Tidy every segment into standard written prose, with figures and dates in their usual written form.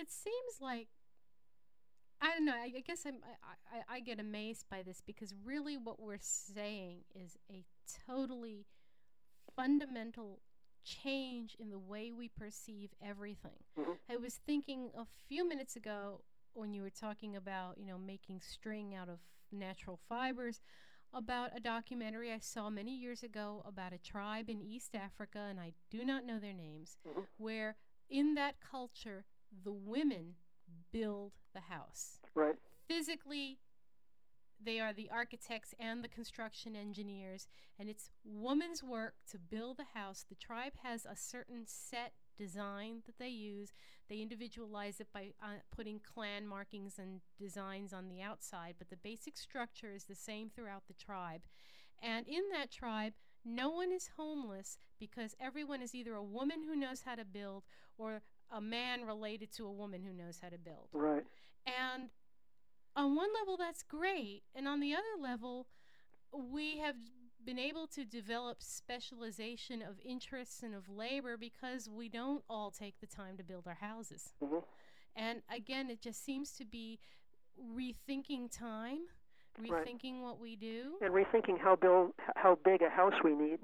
it seems like I don't know. I guess I get amazed by this because really what we're saying is a totally fundamental change in the way we perceive everything. Hmm. I was thinking a few minutes ago when you were talking about, making string out of natural fibers, about a documentary I saw many years ago about a tribe in East Africa, and I do not know their names, Hmm. where in that culture, the women build the house. Right. Physically, they are the architects and the construction engineers, and it's woman's work to build the house. The tribe has a certain set design that they use. They individualize it by putting clan markings and designs on the outside, but the basic structure is the same throughout the tribe. And in that tribe, no one is homeless because everyone is either a woman who knows how to build or a man related to a woman who knows how to build. Right. And on one level, that's great. And on the other level, we have been able to develop specialization of interests and of labor because we don't all take the time to build our houses. Hmm. And again, it just seems to be rethinking time, Right. rethinking what we do. And rethinking how big a house we need.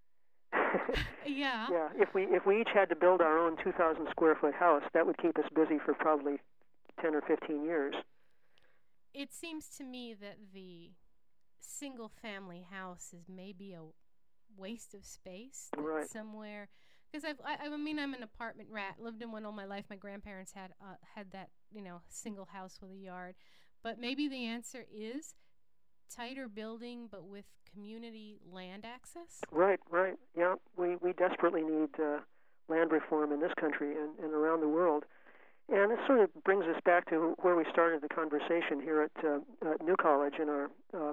Yeah, Yeah. If we each had to build our own 2,000 square foot house, that would keep us busy for probably 10 or 15 years. it seems to me that the single family house is maybe a waste of space that Right. somewhere because I mean I'm an apartment rat, lived in one all my life. My grandparents had that, single house with a yard, but maybe the answer is tighter building but with community land access. Right. Right. Yeah. We desperately need land reform in this country and around the world. And it sort of brings us back to where we started the conversation here at New College in our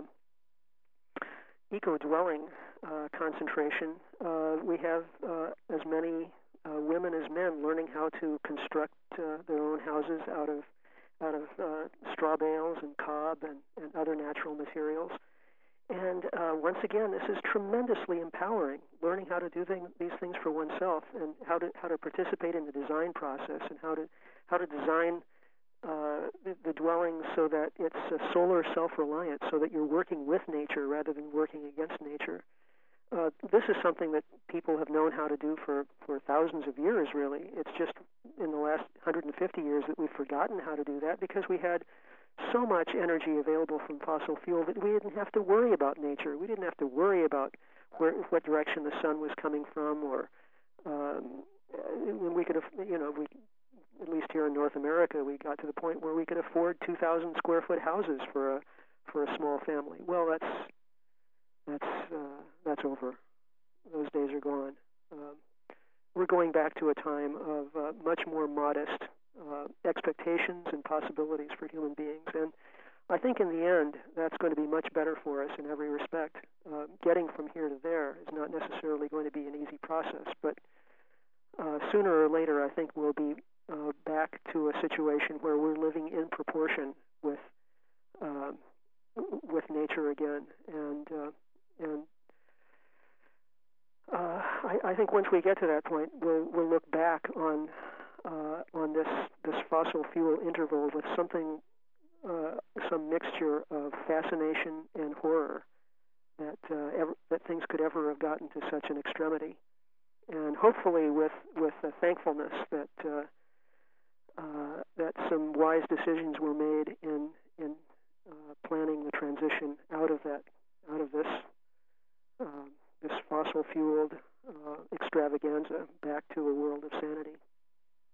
eco-dwelling concentration. We have as many women as men learning how to construct their own houses out of straw bales and cob and other natural materials. And once again, this is tremendously empowering. Learning how to do these things for oneself, and how to participate in the design process, and how to design the dwelling so that it's solar self-reliant, so that you're working with nature rather than working against nature. This is something that people have known how to do for thousands of years, really. It's just in the last 150 years that we've forgotten how to do that because we had so much energy available from fossil fuel that we didn't have to worry about nature. We didn't have to worry about what direction the sun was coming from, or we could have, we at least here in North America, we got to the point where we could afford 2,000 square foot houses for a small family. Well, that's over. Those days are gone. Um, we're going back to a time of much more modest expectations and possibilities for human beings, and I think in the end that's going to be much better for us in every respect. Getting from here to there is not necessarily going to be an easy process, but sooner or later I think we'll be back to a situation where we're living in proportion uh, with nature again, and I think once we get to that point, we'll look back on this fossil fuel interval with some mixture of fascination and horror that things could ever have gotten to such an extremity, and hopefully with a thankfulness that some wise decisions were made in planning the transition out of uh, this fossil fueled extravaganza back to a world of sanity.